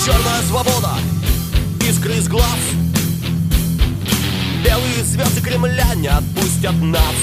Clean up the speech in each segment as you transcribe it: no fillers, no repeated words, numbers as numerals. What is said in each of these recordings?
Черная свобода, искры из глаз. Белые звезды Кремля не отпустят нас.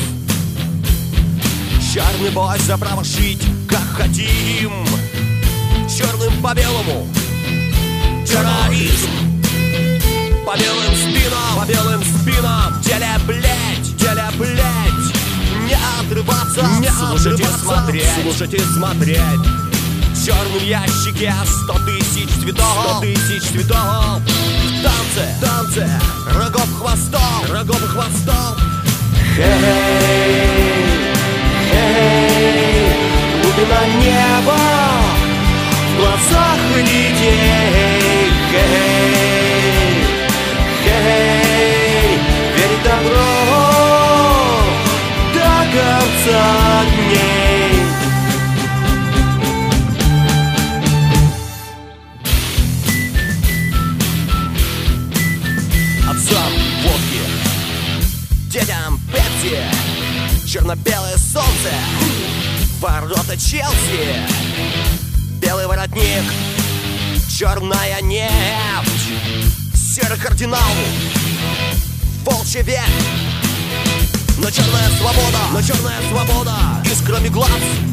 Черный бой за право жить, как хотим. Черным по белому терроризм. По белым спинам Деля, блядь, не отрываться, слушать и смотреть. В черном ящике 100 тысяч цветов, В танце, рогов и хвостов. Глубина неба в глазах людей. Верить добро до конца дней. Отцам водки, детям пепси, черно-белое солнце, ворота Челси, белый воротник, черная нефть, серый кардинал, волчий век. Но черная свобода, искрами глаз.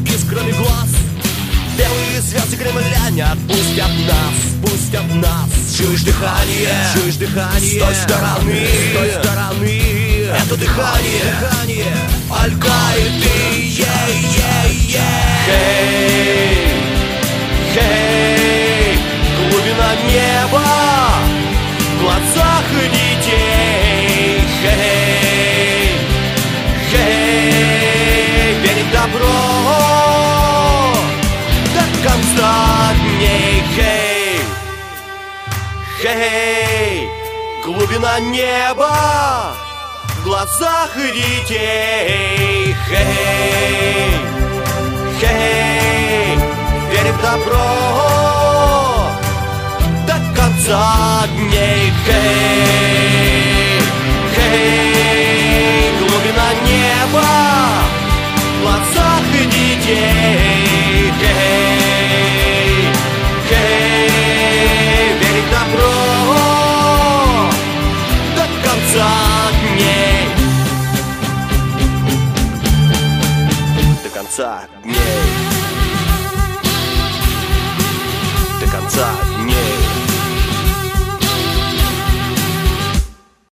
Белые звезды Кремля не отпустят нас. Чуешь дыхание, с той стороны. Это дыхание Аль-Каиды. Глубина неба в глазах детей. Верить добро до конца дней. Глубина неба в глазах детей. Верим в добро до конца дней. Глубина неба в глазах детей. Верить в добро до конца дней. До конца дней. До конца дней.